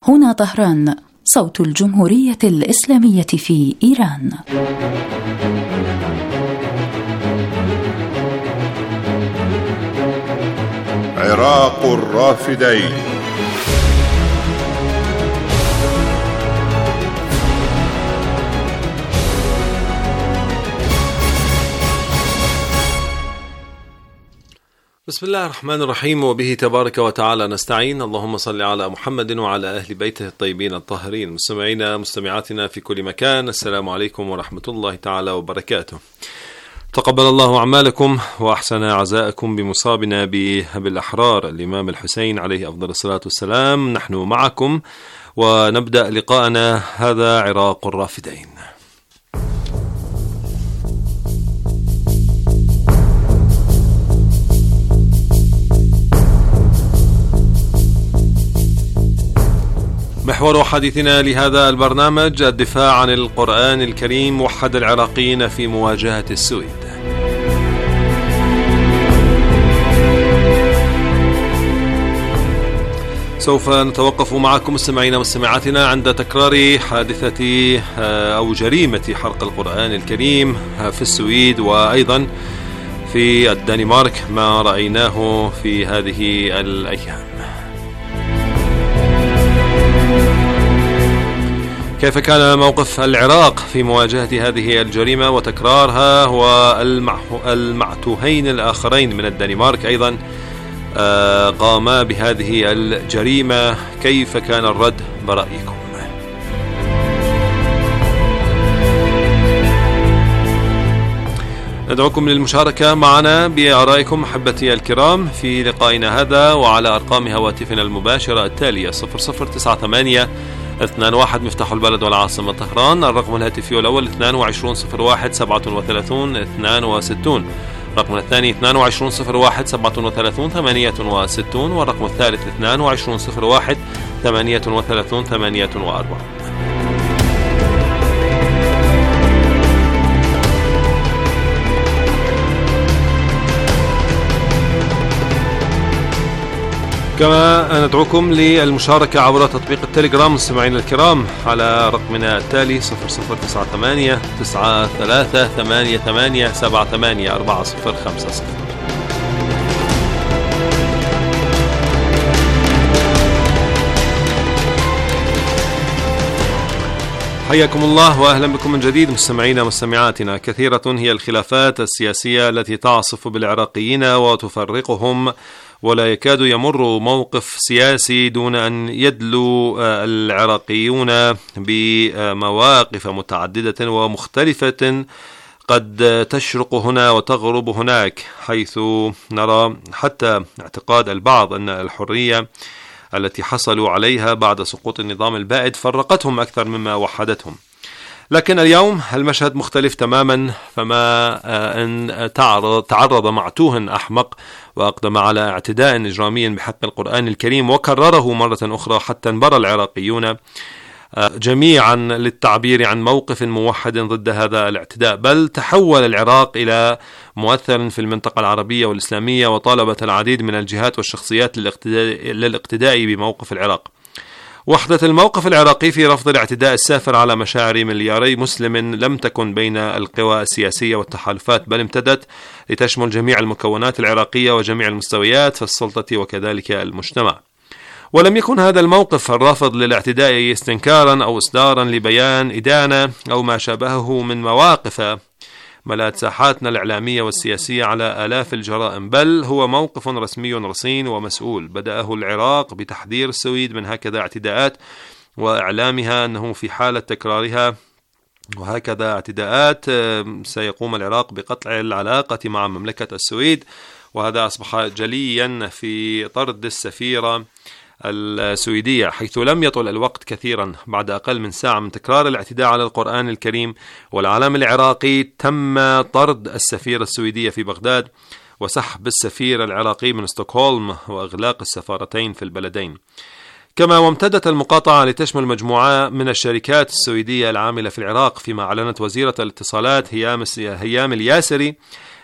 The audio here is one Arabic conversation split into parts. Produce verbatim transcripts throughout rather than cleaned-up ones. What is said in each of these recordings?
هنا طهران، صوت الجمهورية الإسلامية في إيران. عراق الرافدين. بسم الله الرحمن الرحيم، وبه تبارك وتعالى نستعين. اللهم صل على محمد وعلى أهل بيته الطيبين الطاهرين. مستمعينا مستمعاتنا في كل مكان، السلام عليكم ورحمة الله تعالى وبركاته. تقبل الله أعمالكم وأحسن عزاءكم بمصابنا بأبي الأحرار الإمام الحسين عليه أفضل الصلاة والسلام. نحن معكم ونبدأ لقاءنا هذا عراق الرافدين. محور حديثنا لهذا البرنامج الدفاع عن القرآن الكريم وحد العراقيين في مواجهة السويد. سوف نتوقف معكم مستمعينا ومستمعاتنا عند تكرار حادثة أو جريمة حرق القرآن الكريم في السويد وأيضا في الدنمارك، ما رأيناه في هذه الأيام. كيف كان موقف العراق في مواجهة هذه الجريمة وتكرارها، والمعتوهين الآخرين من الدنمارك أيضا قاما بهذه الجريمة، كيف كان الرد برأيكم؟ ندعوكم للمشاركة معنا بآرائكم أحبتي الكرام في لقائنا هذا، وعلى أرقام هواتفنا المباشرة التالية صفر صفر تسعة ثمانية اثنان واحد مفتاح البلد والعاصمة طهران. الرقم الهاتفي الأول اثنان وعشرون صفر واحد سبعة وثلاثون اثنان وستون، الرقم الثاني اثنان وعشرون صفر واحد سبعة وثلاثون ثمانية وستون، والرقم الثالث اثنان وعشرون صفر واحد ثمانية وثلاثون ثمانية وأربعون. كما ندعوكم للمشاركة عبر تطبيق التليجرام مستمعينا الكرام على رقمنا التالي صفر صفر تسعة ثمانية تسعة ثلاثة ثمانية ثمانية سبعة ثمانية أربعة صفر خمسة صفر. حياكم الله وأهلا بكم من جديد مستمعينا ومستمعاتنا. كثيرة هي الخلافات السياسية التي تعصف بالعراقيين وتفرقهم، ولا يكاد يمر موقف سياسي دون أن يدلو العراقيون بمواقف متعددة ومختلفة قد تشرق هنا وتغرب هناك، حيث نرى حتى اعتقاد البعض أن الحرية التي حصلوا عليها بعد سقوط النظام البائد فرقتهم أكثر مما وحدتهم. لكن اليوم المشهد مختلف تماما، فما أن تعرض, تعرض معتوه أحمق وأقدم على اعتداء إجرامي بحق القرآن الكريم وكرره مرة أخرى، حتى انبرى العراقيون جميعا للتعبير عن موقف موحد ضد هذا الاعتداء، بل تحول العراق إلى مؤثر في المنطقة العربية والإسلامية، وطالبت العديد من الجهات والشخصيات للاقتداء بموقف العراق. وحدة الموقف العراقي في رفض الاعتداء السافر على مشاعر ملياري مسلم لم تكن بين القوى السياسية والتحالفات، بل امتدت لتشمل جميع المكونات العراقية وجميع المستويات في السلطة وكذلك المجتمع. ولم يكن هذا الموقف الرافض للاعتداء استنكارا أو إصدارا لبيان إدانة أو ما شابهه من مواقف ملأت ساحاتنا الإعلامية والسياسية على آلاف الجرائم، بل هو موقف رسمي رصين ومسؤول بدأه العراق بتحذير السويد من هكذا اعتداءات وإعلامها أنه في حالة تكرارها وهكذا اعتداءات سيقوم العراق بقطع العلاقة مع مملكة السويد. وهذا أصبح جليا في طرد السفيرة السويدية، حيث لم يطل الوقت كثيرا بعد أقل من ساعة من تكرار الاعتداء على القرآن الكريم والعلم العراقي تم طرد السفيرة السويدية في بغداد وسحب السفير العراقي من ستوكهولم وإغلاق السفارتين في البلدين. كما وامتدت المقاطعة لتشمل مجموعة من الشركات السويدية العاملة في العراق، فيما أعلنت وزيرة الاتصالات هيام الياسري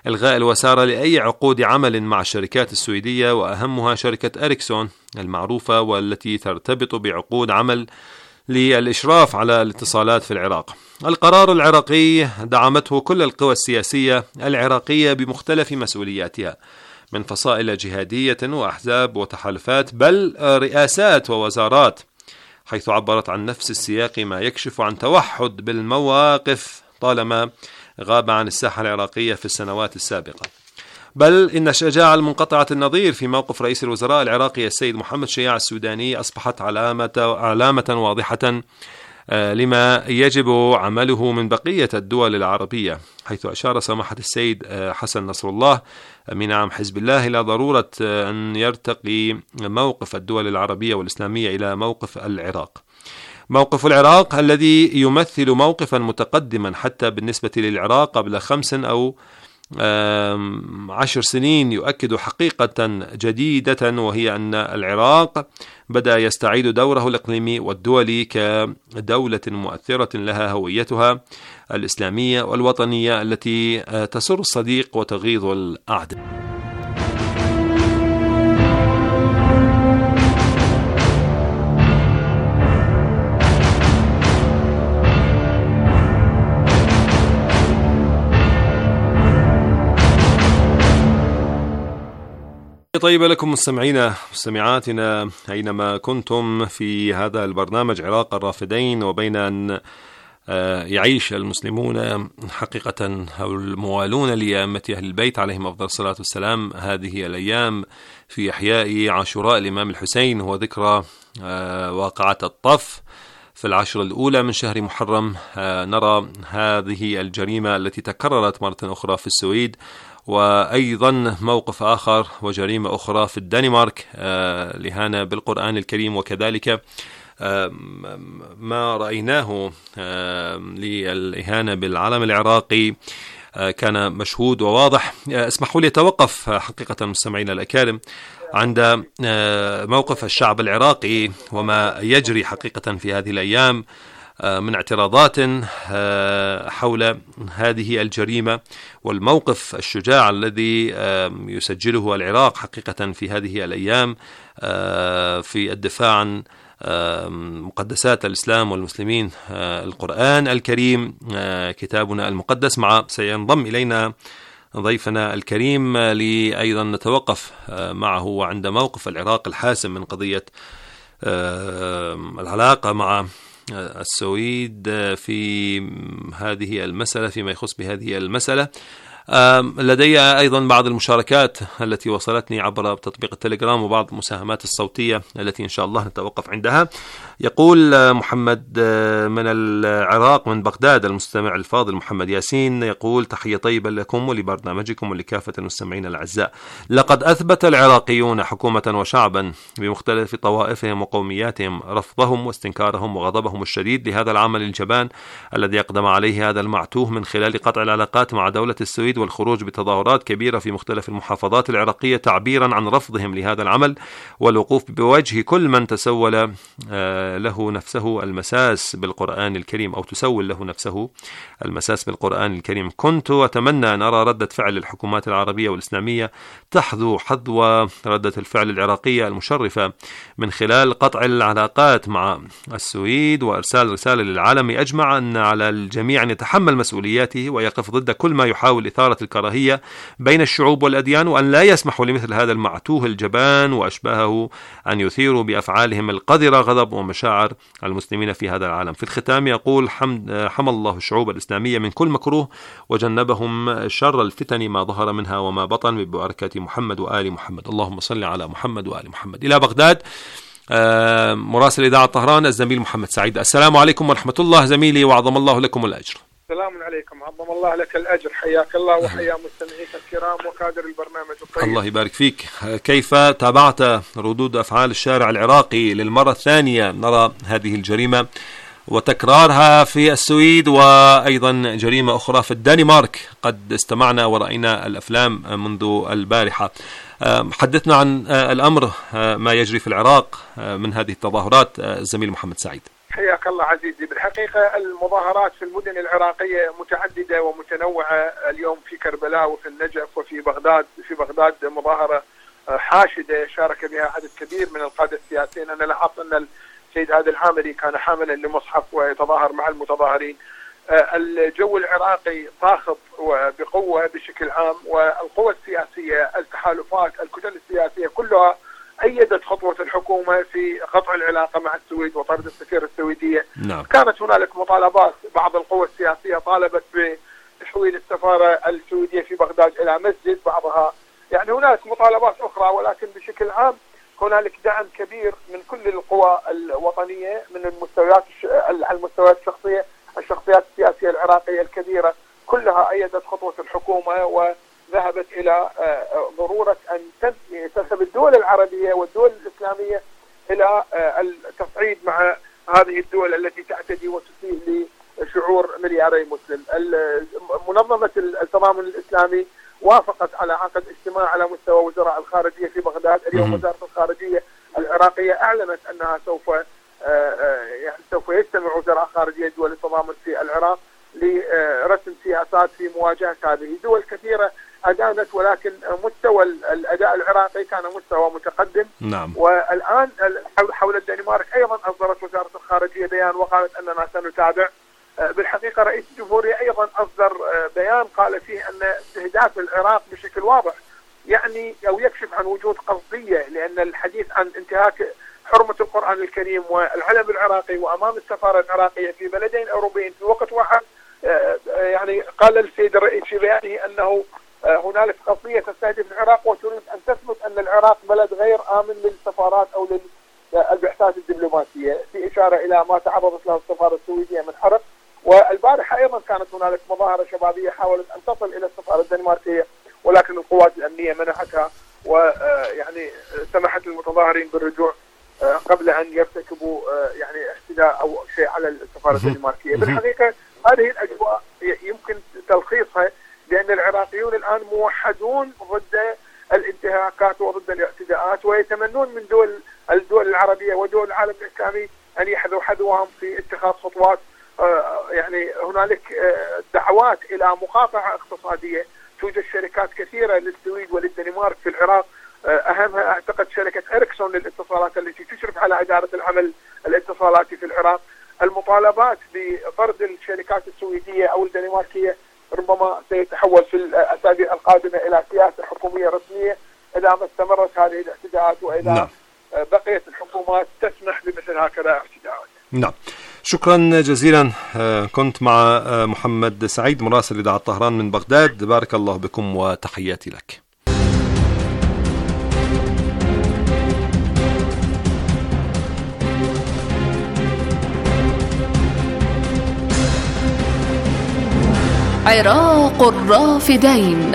إلغاء الوسارة لأي عقود عمل مع الشركات السويدية، وأهمها شركة إريكسون المعروفة والتي ترتبط بعقود عمل للإشراف على الاتصالات في العراق. القرار العراقي دعمته كل القوى السياسية العراقية بمختلف مسؤولياتها، من فصائل جهادية وأحزاب وتحالفات، بل رئاسات ووزارات، حيث عبرت عن نفس السياق، ما يكشف عن توحد بالمواقف طالما غاب عن الساحة العراقية في السنوات السابقة. بل إن الشجاعة المنقطعة النظير في موقف رئيس الوزراء العراقي السيد محمد شياع السوداني أصبحت علامة, علامة واضحة لما يجب عمله من بقية الدول العربية، حيث أشار سماحة السيد حسن نصر الله أمين عام حزب الله إلى ضرورة أن يرتقي موقف الدول العربية والإسلامية إلى موقف العراق. موقف العراق الذي يمثل موقفا متقدما حتى بالنسبة للعراق قبل خمس أو عشر سنين، يؤكد حقيقة جديدة، وهي أن العراق بدأ يستعيد دوره الإقليمي والدولي كدولة مؤثرة لها هويتها الإسلامية والوطنية التي تسر الصديق وتغيظ الأعداء. طيبة لكم مستمعينا مستمعاتنا أينما كنتم في هذا البرنامج عراق الرافدين، وبين أن يعيش المسلمون حقيقة أو الموالون لأئمة أهل البيت عليهم أفضل الصلاة والسلام هذه الأيام في إحياء عاشوراء الإمام الحسين وذكرى واقعة الطف في العشر الأولى من شهر محرم، نرى هذه الجريمة التي تكررت مرة أخرى في السويد، وأيضا موقف آخر وجريمة أخرى في الدنمارك، الإهانة بالقرآن الكريم، وكذلك ما رأيناه للإهانة بالعلم العراقي كان مشهود وواضح. اسمحوا لي أتوقف حقيقة مستمعينا الأكارم عند موقف الشعب العراقي وما يجري حقيقة في هذه الأيام من اعتراضات حول هذه الجريمة، والموقف الشجاع الذي يسجله العراق حقيقة في هذه الأيام في الدفاع عن مقدسات الإسلام والمسلمين، القرآن الكريم كتابنا المقدس. مع سينضم إلينا ضيفنا الكريم لأيضا نتوقف معه عند موقف العراق الحاسم من قضية العلاقة مع السويد في هذه المسألة، فيما يخص بهذه المسألة. لدي أيضا بعض المشاركات التي وصلتني عبر تطبيق التليجرام وبعض المساهمات الصوتية التي إن شاء الله نتوقف عندها. يقول محمد من العراق من بغداد، المستمع الفاضل محمد ياسين، يقول: تحية طيبة لكم ولبرنامجكم ولكافة المستمعين الأعزاء. لقد أثبت العراقيون حكومة وشعبا بمختلف طوائفهم وقومياتهم رفضهم واستنكارهم وغضبهم الشديد لهذا العمل الجبان الذي أقدم عليه هذا المعتوه من خلال قطع العلاقات مع دولة السويد والخروج بتظاهرات كبيرة في مختلف المحافظات العراقية تعبيرا عن رفضهم لهذا العمل، والوقوف بوجه كل من تسول له نفسه المساس بالقرآن الكريم أو تسول له نفسه المساس بالقرآن الكريم. كنت أتمنى أن أرى ردة فعل الحكومات العربية والإسلامية تحذو حذو ردة الفعل العراقية المشرفة من خلال قطع العلاقات مع السويد وإرسال رسالة للعالم أجمع أن على الجميع أن يتحمل مسؤولياته ويقف ضد كل ما يحاول إثارة الكراهية بين الشعوب والأديان، وأن لا يسمحوا لمثل هذا المعتوه الجبان وأشباهه أن يثيروا بأفعالهم القذرة غضب ومشاعر المسلمين في هذا العالم. في الختام يقول: حمد حمى الله الشعوب الإسلامية من كل مكروه وجنبهم شر الفتن ما ظهر منها وما بطن، ببركة محمد وآل محمد. اللهم صل على محمد وآل محمد. إلى بغداد مراسل إذاعة طهران الزميل محمد سعيد. السلام عليكم ورحمة الله زميلي، وعظم الله لكم الأجر. السلام عليكم، عظم الله لك الأجر، حياك الله وحيا مستمعيك الكرام وكادر البرنامج الطيب. الله يبارك فيك. كيف تابعت ردود أفعال الشارع العراقي للمرة الثانية؟ نرى هذه الجريمة وتكرارها في السويد، وأيضا جريمة أخرى في الدنمارك، قد استمعنا ورأينا الأفلام منذ البارحة. حدثنا عن الأمر ما يجري في العراق من هذه التظاهرات الزميل محمد سعيد. حياك الله عزيزي. بالحقيقة المظاهرات في المدن العراقية متعددة ومتنوعة اليوم، في كربلاء وفي النجف وفي بغداد. في بغداد مظاهرة حاشدة شارك بها عدد كبير من القادة السياسيين. أنا لاحظت أن السيد هادي العامري كان حاملا لمصحف ويتظاهر مع المتظاهرين. الجو العراقي ضاغط بقوة بشكل عام، والقوى السياسية، التحالفات، الكتل السياسية كلها أيدت خطوة الحكومة في قطع العلاقة مع السويد وطرد السفيرة السويدية. نعم. كانت هنالك مطالبات، بعض القوى السياسية طالبت بتحويل السفارة السويدية في بغداد إلى مسجد، بعضها يعني هنالك مطالبات أخرى، ولكن بشكل عام هنالك دعم كبير من كل القوى الوطنية، من المستويات على المستويات الشخصية الشخصيات السياسية العراقية الكبيرة كلها أيدت خطوة الحكومة، وذهبت إلى ضرورة أن تنسب الدول العربية والدول الإسلامية إلى التصعيد مع هذه الدول التي تعتدي وتسيء لشعور ملياري مسلم. منظمة التضامن الإسلامي وافقت على عقد اجتماع على مستوى وزراء الخارجية في بغداد. اليوم وزارة الخارجية العراقية أعلنت أنها سوف يعني سوف يجتمع وزراء خارجية دول التضامن في العراق لرسم سياسات في مواجهة هذه. دول كثيرة أدانت، ولكن مستوى الأداء العراقي كان مستوى متقدم. نعم. والآن حول الدنمارك أيضا أصدرت وزارة الخارجية بيان وقالت أننا سنتابع. بالحقيقة رئيس الجمهورية أيضا أصدر بيان قال فيه أن استهداف العراق بشكل واضح يعني أو يكشف عن وجود قصدية، لأن الحديث عن انتهاك حرمة القرآن الكريم والعلم العراقي وأمام السفارة العراقية في بلدين أوروبيين في وقت واحد. يعني قال السيد الرئيس في بيانه أنه هنالك قضية تستهدف العراق وتريد أن تثبت أن العراق بلد غير آمن للسفارات أو للبعثات الدبلوماسية، في إشارة إلى ما تعرضت له السفارة السويدية من حرق. والبارحة أيضا كانت هنالك مظاهرة شبابية حاولت أن تصل إلى السفارة الدنماركية، ولكن القوات الأمنية منعتها ويعني سمحت للمتظاهرين بالرجوع قبل أن يرتكبوا يعني اعتداء أو شيء على السفارة الدنماركية. بالحقيقة هذه الأجواء يمكن تلخيصها بأن العراقيون الآن موحدون ضد الانتهاكات وضد الاعتداءات، ويتمنون من دول الدول العربية ودول العالم الإسلامي أن يحذوا حذوهم في اتخاذ خطوات. يعني هنالك دعوات إلى مقاطعة اقتصادية. توجد شركات كثيرة للسويد وللدنمارك في العراق، أهمها أعتقد شركة إريكسون للاتصالات التي تشرف على إدارة العمل الاتصالاتي في العراق. المطالبات بطرد الشركات السويدية أو الدنماركية ربما سيتحول في الأسابيع القادمة إلى سياسة حكومية رسمية إذا ما استمرت هذه الاعتداءات وإذا نعم. بقيت الحكومات تسمح بمثل هكذا اعتداءات. نعم، شكرا جزيلا. كنت مع محمد سعيد مراسل إذاعة طهران من بغداد. بارك الله بكم وتحياتي لك. عراق الرافدين،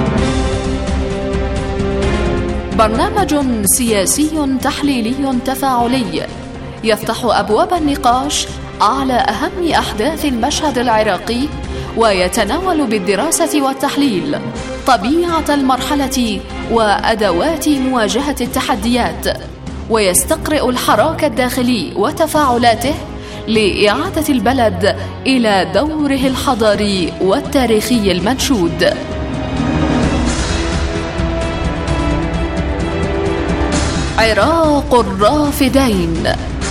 برنامج سياسي تحليلي تفاعلي يفتح أبواب النقاش على أهم أحداث المشهد العراقي، ويتناول بالدراسة والتحليل طبيعة المرحلة وأدوات مواجهة التحديات، ويستقرئ الحراك الداخلي وتفاعلاته لإعادة البلد إلى دوره الحضاري والتاريخي المنشود. عراق الرافدين.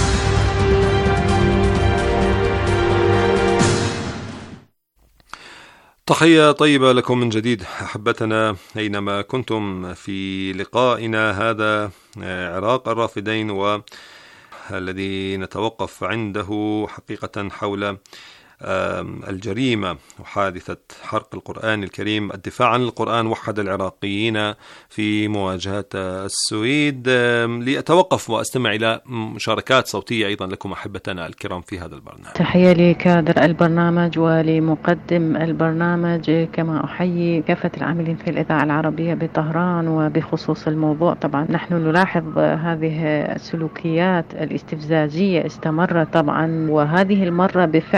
تحية طيبة لكم من جديد أحبتنا أينما كنتم في لقائنا هذا عراق الرافدين، والذي نتوقف عنده حقيقة حول الجريمة وحادثة حرق القرآن الكريم. الدفاع عن القرآن وحد العراقيين في مواجهة السويد. لأتوقف وأستمع إلى مشاركات صوتية أيضا لكم أحبتنا الكرام في هذا البرنامج. تحية لكادر البرنامج ولمقدم البرنامج، كما أحيي كافة العاملين في الإذاعة العربية بطهران. وبخصوص الموضوع، طبعا نحن نلاحظ هذه السلوكيات الاستفزازية استمرت طبعا، وهذه المرة بفعل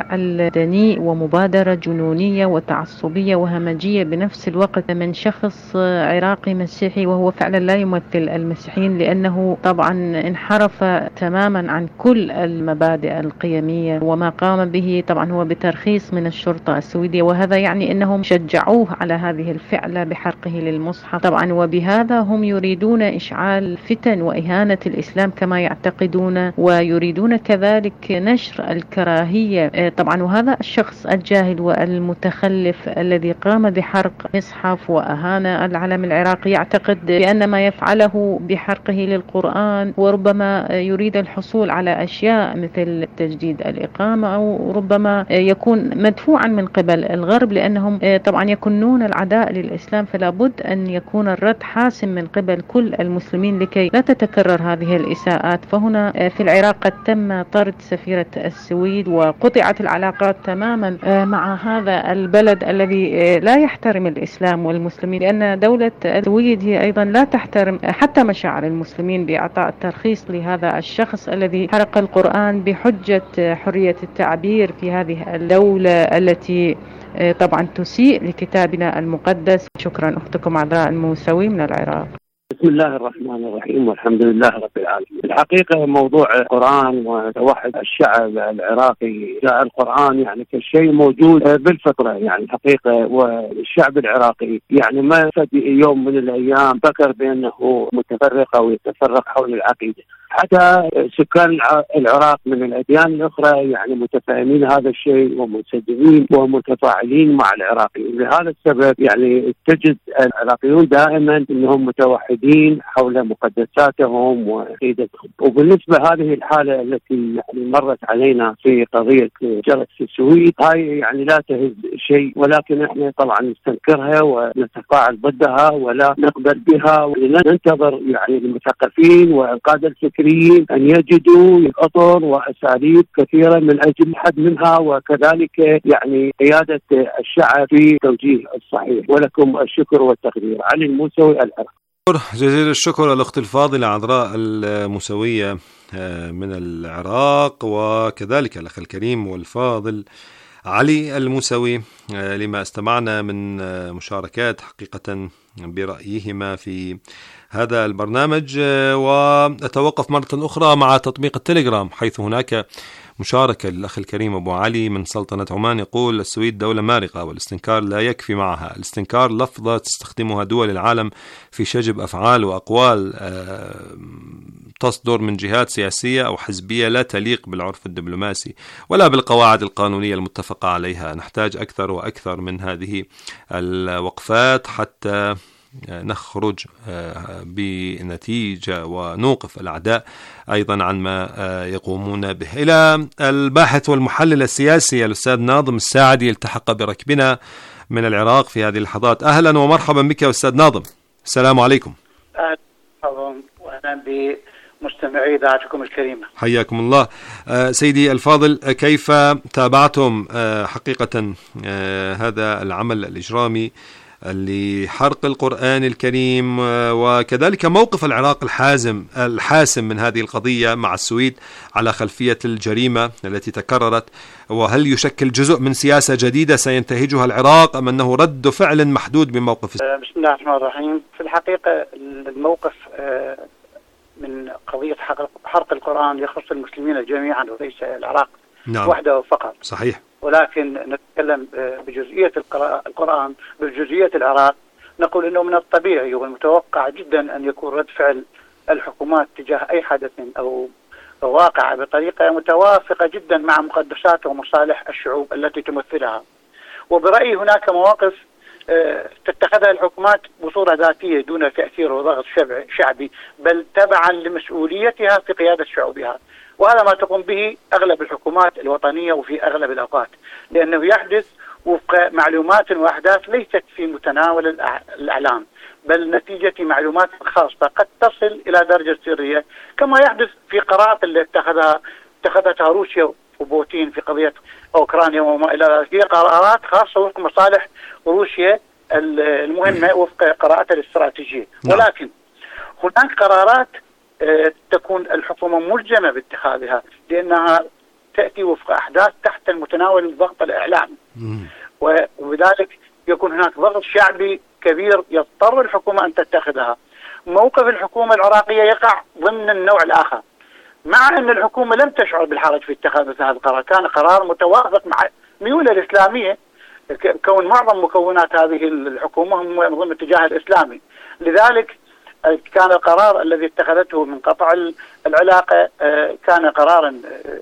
مدني ومبادرة جنونية وتعصبية وهمجية بنفس الوقت من شخص عراقي مسيحي، وهو فعلا لا يمثل المسيحيين، لأنه طبعا انحرف تماما عن كل المبادئ القيمية. وما قام به طبعا هو بترخيص من الشرطة السويدية، وهذا يعني أنهم شجعوه على هذه الفعلة بحرقه للمصحف طبعا، وبهذا هم يريدون إشعال فتن وإهانة الإسلام كما يعتقدون، ويريدون كذلك نشر الكراهية طبعا. وهذا الشخص الجاهل والمتخلف الذي قام بحرق مصحف وأهان العلم العراقي يعتقد بأن ما يفعله بحرقه للقرآن وربما يريد الحصول على أشياء مثل تجديد الإقامة، أو ربما يكون مدفوعا من قبل الغرب لأنهم طبعا يكونون العداء للإسلام. فلا بد أن يكون الرد حاسم من قبل كل المسلمين لكي لا تتكرر هذه الإساءات. فهنا في العراق قد تم طرد سفيرة السويد وقطعت العلاقات تماما مع هذا البلد الذي لا يحترم الإسلام والمسلمين، لأن دولة السويد هي أيضا لا تحترم حتى مشاعر المسلمين بإعطاء الترخيص لهذا الشخص الذي حرق القرآن بحجة حرية التعبير في هذه الدولة التي طبعا تسيء لكتابنا المقدس. شكرا أختكم عذراء الموسوي من العراق. بسم الله الرحمن الرحيم والحمد لله رب العالمين. الحقيقة موضوع القرآن وتوحد الشعب العراقي، جاء القرآن يعني كشيء موجود بالفطرة يعني الحقيقة، والشعب العراقي يعني ما في يوم من الأيام فكر بأنه متفرق أو يتفرق حول العقيدة. حتى سكان العراق من الأديان الأخرى يعني متفاهمين هذا الشيء ومنسجمين ومتفاعلين مع العراقيين. لهذا السبب يعني تجد العراقيون دائما أنهم متوحدين حول مقدساتهم وعقيدتهم. وبالنسبة هذه الحالة التي يعني مرت علينا في قضية جرت في السويد، هاي يعني لا تهز شيء، ولكن احنا طبعا نستنكرها ونتفاعل ضدها ولا نقبل بها، وننتظر يعني المثقفين والقادة الفكريين أن يجدوا أطر وأساليب كثيرة من أجل حد منها، وكذلك يعني قيادة الشعب في توجيه الصحيح. ولكم الشكر والتقدير. علي الموسوي، العراق. جزيل الشكر الأخت الفاضلة عذراء الموسوية من العراق، وكذلك الأخ الكريم والفاضل علي الموسوي لما استمعنا من مشاركات حقيقة برأيهما في هذا البرنامج. وأتوقف مرة أخرى مع تطبيق التليجرام، حيث هناك مشاركة للأخ الكريم أبو علي من سلطنة عمان يقول: السويد دولة مارقة والاستنكار لا يكفي معها. الاستنكار لفظة تستخدمها دول العالم في شجب أفعال وأقوال تصدر من جهات سياسية أو حزبية لا تليق بالعرف الدبلوماسي ولا بالقواعد القانونية المتفقة عليها. نحتاج أكثر وأكثر من هذه الوقفات حتى نخرج بنتيجة ونوقف الأعداء أيضا عن ما يقومون به. إلى الباحث والمحلل السياسي الأستاذ ناظم الساعدي يلتحق بركبنا من العراق في هذه اللحظات. أهلا ومرحبا بك أستاذ ناظم، السلام عليكم. أهلا وأهلا بمستمعي إذاعتكم الكريمة، حياكم الله. سيدي الفاضل، كيف تابعتم حقيقة هذا العمل الإجرامي لحرق القرآن الكريم، وكذلك موقف العراق الحازم الحاسم من هذه القضية مع السويد على خلفية الجريمة التي تكررت؟ وهل يشكل جزء من سياسة جديدة سينتهجها العراق أم أنه رد فعل محدود بموقف؟ بسم الله الرحمن الرحيم. في الحقيقة الموقف من قضية حرق القرآن يخص المسلمين جميعا وليس العراق نعم. وحده فقط. صحيح. ولكن نتكلم بجزئية القرآن بجزئية العراق، نقول أنه من الطبيعي والمتوقع جدا أن يكون رد فعل الحكومات تجاه أي حدث أو واقع بطريقة متوافقة جدا مع مقدسات ومصالح الشعوب التي تمثلها. وبرأيي هناك مواقف تتخذها الحكومات بصورة ذاتية دون تأثير وضغط شعبي، بل تبعا لمسؤوليتها في قيادة شعوبها، وهذا ما تقوم به أغلب الحكومات الوطنية وفي أغلب الأوقات، لأنه يحدث وفق معلومات وأحداث ليست في متناول الإعلام، بل نتيجة معلومات خاصة قد تصل إلى درجة سرية، كما يحدث في قرارات اللي اتخذها اتخذتها روسيا وبوتين في قضية أوكرانيا وما إلى ذلك. هي قرارات خاصة وفق مصالح روسيا المهمة وفق قراءتها الاستراتيجية، ولكن هناك قرارات تكون الحكومة ملزمة باتخاذها لأنها تأتي وفق أحداث تحت المتناول الضغط الإعلامي، وبذلك يكون هناك ضغط شعبي كبير يضطر الحكومة أن تتخذها. موقف الحكومة العراقية يقع ضمن النوع الآخر، مع أن الحكومة لم تشعر بالحرج في اتخاذ هذا القرار، كان قرار متوافق مع ميولها الإسلامية، كون معظم مكونات هذه الحكومة هم ضمن الاتجاه الإسلامي. لذلك كان القرار الذي اتخذته من قطع العلاقة كان قرارا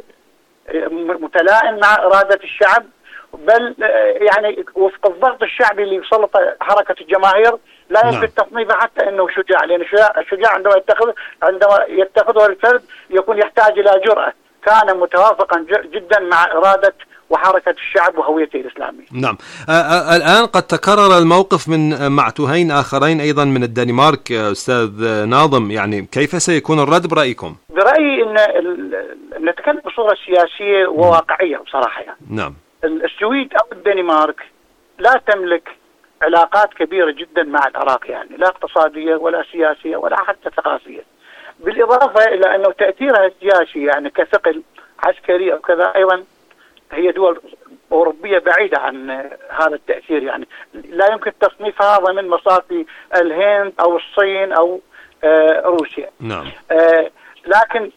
متلائم مع إرادة الشعب، بل يعني وفق الضغط الشعبي اللي يسلط حركة الجماهير لا يمكن نعم. تصنيفه حتى انه شجاع، لان الشجاع عندما يتخذ عندما يتخذه الفرد يكون يحتاج الى جرأة. كان متوافقا جدا مع إرادة وحركة الشعب وهويته الإسلامية. نعم. الآن قد تكرر الموقف من معتوهين آخرين أيضا من الدنمارك أستاذ ناظم، يعني كيف سيكون الرد برأيكم؟ برأيي أن نتكلم بصورة سياسية وواقعية بصراحة. يعني نعم. السويد أو الدنمارك لا تملك علاقات كبيرة جدا مع العراق، يعني لا اقتصادية ولا سياسية ولا حتى ثقافية، بالإضافة إلى أنه تأثيرها السياسي يعني كثقل عسكري أو كذا أيضا هي دول أوروبية بعيدة عن هذا التأثير، يعني لا يمكن تصنيفها ضمن مصافي الهند أو الصين أو آه روسيا. نعم. آه لكن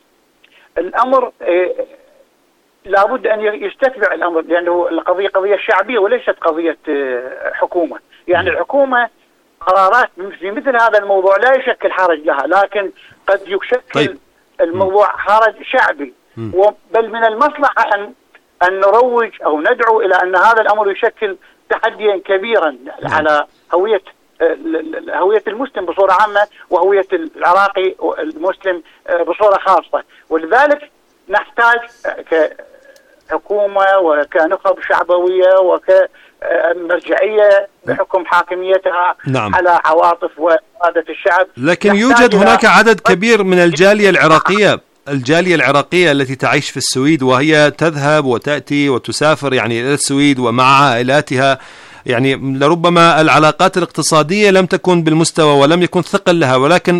الأمر آه لابد أن يستتبع الأمر، لأنه القضية قضية شعبية وليست قضية آه حكومة. يعني الحكومة قرارات في مثل هذا الموضوع لا يشكل حرج لها، لكن قد يشكل طيب. الموضوع حرج شعبي، بل من المصلحة أن أن نروج أو ندعو إلى أن هذا الأمر يشكل تحديا كبيرا على هوية هوية المسلم بصورة عامة وهوية العراقي المسلم بصورة خاصة. ولذلك نحتاج كحكومة وكنخب شعبوية وكمرجعية بحكم حاكميتها نعم. على عواطف وإرادة الشعب. لكن يوجد هناك عدد كبير من الجالية العراقية الجالية العراقية التي تعيش في السويد، وهي تذهب وتأتي وتسافر يعني إلى السويد ومع عائلاتها، يعني لربما العلاقات الاقتصادية لم تكن بالمستوى ولم يكن ثقل لها، ولكن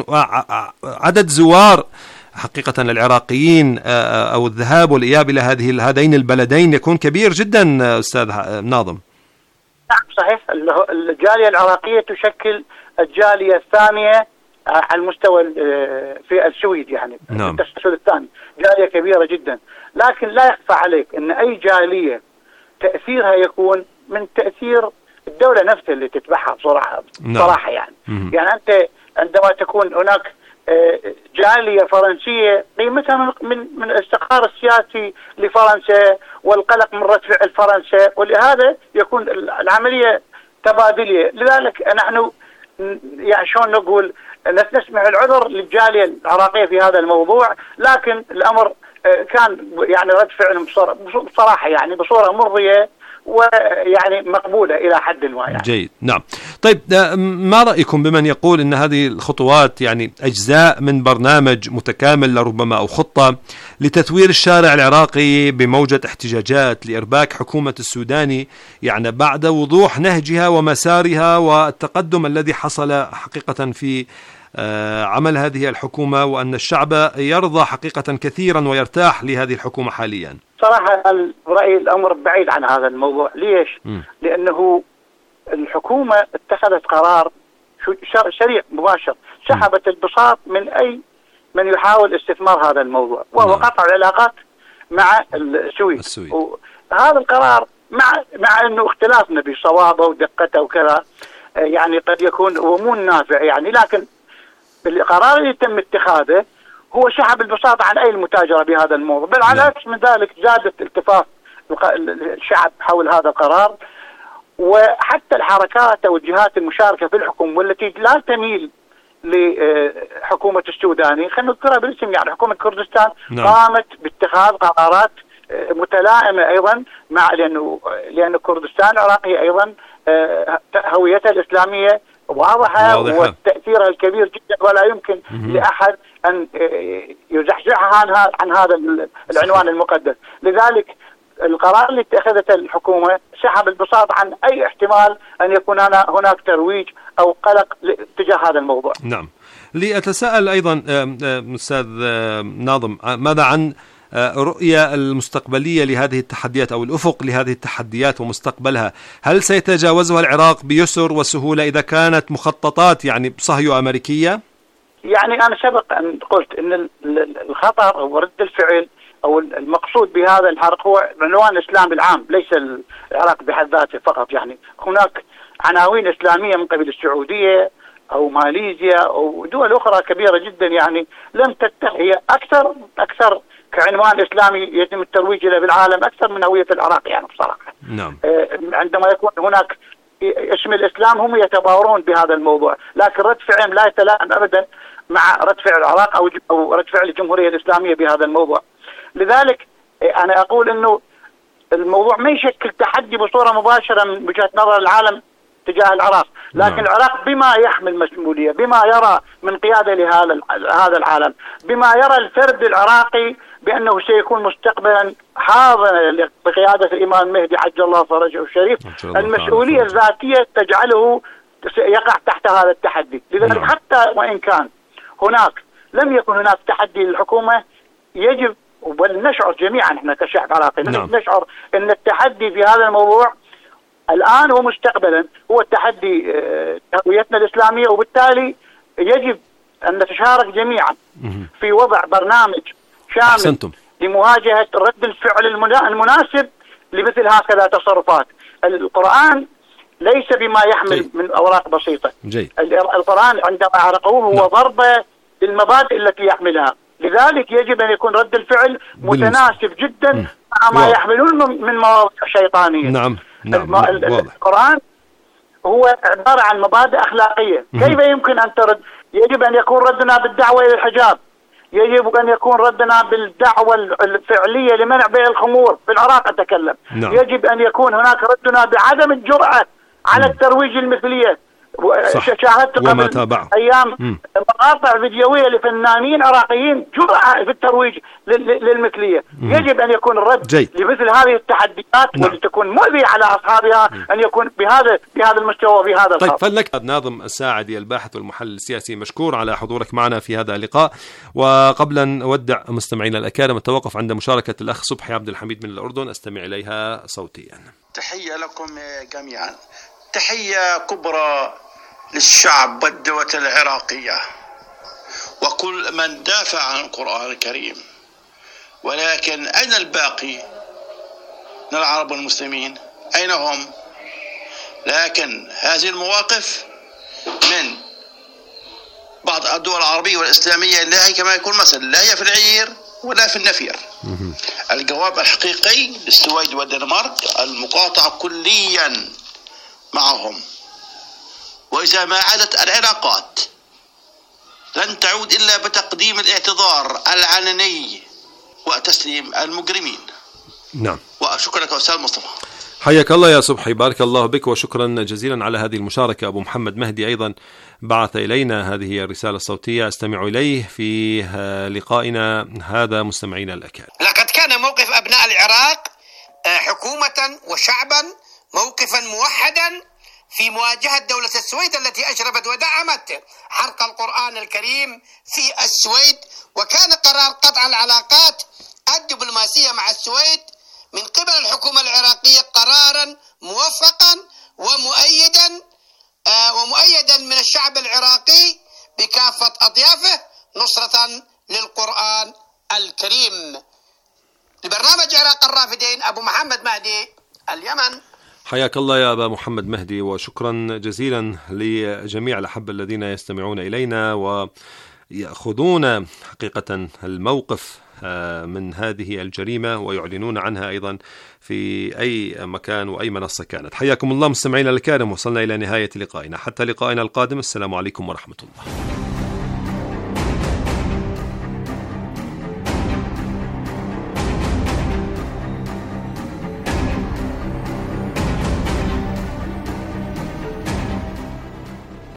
عدد زوار حقيقة العراقيين أو الذهاب والإياب إلى هذه هذين البلدين يكون كبير جدا أستاذ ناظم. نعم صحيح، الجالية العراقية تشكل الجالية الثانية على المستوى في السويد، يعني نعم. التسلسل الثاني جالية كبيرة جدا، لكن لا يخفى عليك أن أي جالية تأثيرها يكون من تأثير الدولة نفسها اللي تتبعها بصراحة نعم. صراحة يعني مم. يعني أنت عندما تكون هناك جالية فرنسية قيمتها من من الاستقرار السياسي لفرنسا والقلق من رد فعل فرنسا، ولهذا يكون العملية تبادلية. لذلك نحن يعني شلون نقول نسمح العذر للجالية العراقية في هذا الموضوع، لكن الأمر كان يعني رد فعل بصراحة يعني بصورة مرضية ويعني مقبولة إلى حد ما يعني. جيد. نعم. طيب ما رأيكم بمن يقول إن هذه الخطوات يعني أجزاء من برنامج متكامل لربما أو خطة لتثوير الشارع العراقي بموجة احتجاجات لإرباك حكومة السوداني، يعني بعد وضوح نهجها ومسارها والتقدم الذي حصل حقيقة في عمل هذه الحكومة، وأن الشعب يرضى حقيقة كثيرا ويرتاح لهذه الحكومة حاليا؟ صراحة برأيي الأمر بعيد عن هذا الموضوع. ليش؟ م. لأنه الحكومة اتخذت قرار سريع مباشر، سحبت البساط من أي من يحاول استثمار هذا الموضوع وهو قطع العلاقات مع السويد. السويد. وهذا القرار مع مع أنه اختلافنا بصوابه ودقته وكذا يعني قد يكون ومو نافع يعني، لكن القرار اللي تم اتخاذه هو سحب البساط عن أي المتاجرة بهذا الموضوع، بل على عكس من ذلك زادت التفاف الشعب حول هذا القرار، وحتى الحركات أو الجهات المشاركة في الحكم والتي لا تميل لحكومة السوداني، خلينا نذكرها بالاسم يعني حكومة كردستان نعم. قامت باتخاذ قرارات متلائمة أيضا مع لأنه لأن كردستان العراقية أيضا هويتها الإسلامية واضحة وتأثيرها الكبير جدا، ولا يمكن م- لأحد أن يزحزحها عن, عن هذا العنوان المقدس. لذلك القرار اللي اتخذته الحكومة سحب البساط عن أي احتمال أن يكون هناك ترويج أو قلق تجاه هذا الموضوع. نعم. لأتساءل أيضا أستاذ ناظم، ماذا عن الرؤية المستقبلية لهذه التحديات أو الأفق لهذه التحديات ومستقبلها، هل سيتجاوزها العراق بيسر وسهولة إذا كانت مخططات يعني صهيو أمريكية؟ يعني أنا سبق أن قلت أن الخطر أو رد الفعل أو المقصود بهذا الحرق هو عنوان الإسلام العام، ليس العراق بحد ذاته فقط. يعني هناك عناوين إسلامية من قبل السعودية أو ماليزيا أو دول أخرى كبيرة جدا يعني لم تتخذ، هي أكثر أكثر كعنوان إسلامي يتم الترويج له بالعالم أكثر من هوية العراق يعني بصراحة. نعم. عندما يكون هناك اسم الإسلام هم يتباورون بهذا الموضوع، لكن رد فعل لا يتلائم أبدا مع رد فعل العراق أو أو رد فعل الجمهورية الإسلامية بهذا الموضوع. لذلك أنا أقول إنه الموضوع ما يشكل تحدي بصورة مباشرة من وجهة نظر العالم تجاه العراق، لكن نعم. العراق بما يحمل مسؤولية، بما يرى من قيادة لهذا هذا العالم، بما يرى الفرد العراقي بأنه سيكون مستقبلا حاضنا بقيادة الإمام المهدي عجل الله فرجه الشريف، المسؤولية الذاتية تجعله يقع تحت هذا التحدي. لذلك نعم. حتى وإن كان هناك لم يكن هناك تحدي للحكومة، يجب ونشعر جميعا احنا كشعب عراقي نعم. نشعر ان التحدي في هذا الموضوع الآن ومستقبلا هو التحدي هويتنا الإسلامية، وبالتالي يجب أن نتشارك جميعا في وضع برنامج شامل أحسنتم. لمواجهة رد الفعل المناسب لمثل هكذا تصرفات. القرآن ليس بما يحمل جي. من أوراق بسيطة. جي. القرآن عندما عرقوه هو نعم. ضربة للمبادئ التي يحملها، لذلك يجب أن يكون رد الفعل متناسب جدا م. مع ما واضح. يحملون من مواضيع شيطانية. نعم. نعم. القرآن هو عبارة عن مبادئ أخلاقية. م. كيف يمكن أن ترد؟ يجب أن يكون ردنا بالدعوة إلى الحجاب، يجب أن يكون ردنا بالدعوة الفعلية لمنع بيع الخمور في العراق أتكلم. نعم. يجب أن يكون هناك ردنا بعدم الجرأة على م. الترويج المثلية. شاهدت قبل أيام مقاطع فيديوية لفنانين عراقيين جرأة في الترويج للمثلية. مم. يجب أن يكون الرد جي. لمثل هذه التحديات نعم. والتي تكون مؤذية على أصحابها مم. أن يكون بهذا بهذا المستوى وبهذا الخط. طيب فلنك ناظم الساعدي الباحث والمحلل السياسي مشكور على حضورك معنا في هذا اللقاء. وقبل أن أودع مستمعينا الأكارم التوقف عند مشاركة الأخ صبحي عبد الحميد من الأردن، أستمع إليها صوتيا. تحية لكم جميعا، تحية كبرى للشعب والدولة العراقية وكل من دافع عن القرآن الكريم، ولكن أين الباقي من العرب والمسلمين؟ أين هم؟ لكن هذه المواقف من بعض الدول العربية والإسلامية لا هي كما يكون مثل، لا هي في العير ولا في النفير. الجواب الحقيقي للسويد والدنمارك المقاطعة كليا معهم، وإذا ما عادت العلاقات لن تعود إلا بتقديم الاعتذار العلني وتسليم المجرمين. نعم. وشكرا لك أستاذ مصطفى. حياك الله يا صبحي، بارك الله بك وشكرا جزيلا على هذه المشاركة. أبو محمد مهدي أيضا بعث إلينا هذه الرسالة الصوتية أستمع إليه في لقائنا هذا مستمعينا الأكارم. لقد كان موقف أبناء العراق حكومة وشعبا موقفا موحدا في مواجهة دولة السويد التي أشرفت ودعمت حرق القرآن الكريم في السويد، وكان قرار قطع العلاقات الدبلوماسية مع السويد من قبل الحكومة العراقية قرارا موفقا ومؤيدا آه ومؤيدا من الشعب العراقي بكافة أطيافه نصرة للقرآن الكريم. لبرنامج عراق الرافدين أبو محمد مهدي، اليمن. حياك الله يا أبا محمد مهدي وشكرا جزيلا لجميع الأحبة الذين يستمعون إلينا ويأخذون حقيقة الموقف من هذه الجريمة ويعلنون عنها أيضا في أي مكان وأي منصة كانت. حياكم الله مستمعينا الكرام، وصلنا إلى نهاية لقائنا، حتى لقائنا القادم، السلام عليكم ورحمة الله.